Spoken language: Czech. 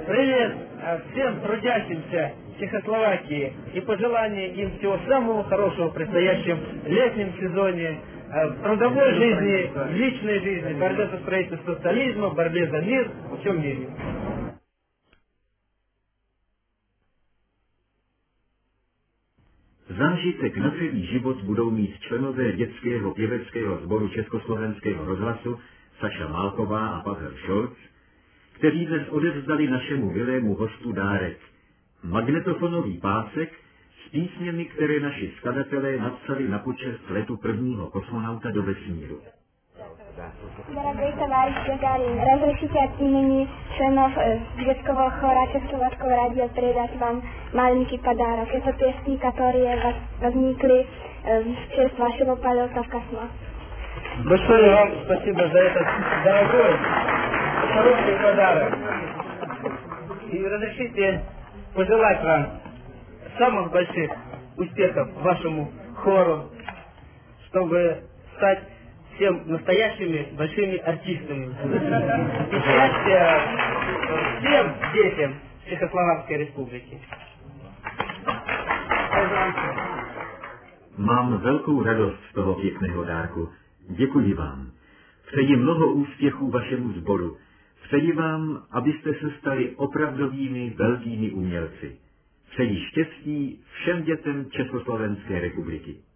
Привет всем трудящимся Чехословакии и пожелание им всего самого хорошего в предстоящем летнем сезоне, в трудовой жизни, в личной жизни, борьбе за строительство социализма, борьбе за мир во всем мире. Zážitek na celý život budou mít členové dětského pěveckého sboru Československého rozhlasu Saša Málková a Pavel Šolc, kteří dnes odevzdali našemu milému hostu dárek. Magnetofonový pásek s písněmi, které naši skladatelé napsali na počest letu prvního kosmonauta do vesmíru. Дорогой товарищ Гагарин, разрешите от имени членов детского хора Чехословацкого радио передать вам маленький подарок. Это песни, которые возникли в честь вашего полета в космос. Большое вам спасибо за этот дорогой, хороший подарок. И разрешите пожелать вам самых больших успехов вашему хору, чтобы стать всем настоящими большими артистами. И счастья всем детям Чехословацкой Республики. Mám velkou radost z toho pěkného dárku. Děkuji vám. Přeji mnoho úspěchů vašemu sboru. Přeji vám, abyste se stali opravdovými velkými umělci. Přeji štěstí všem dětem Československé republiky.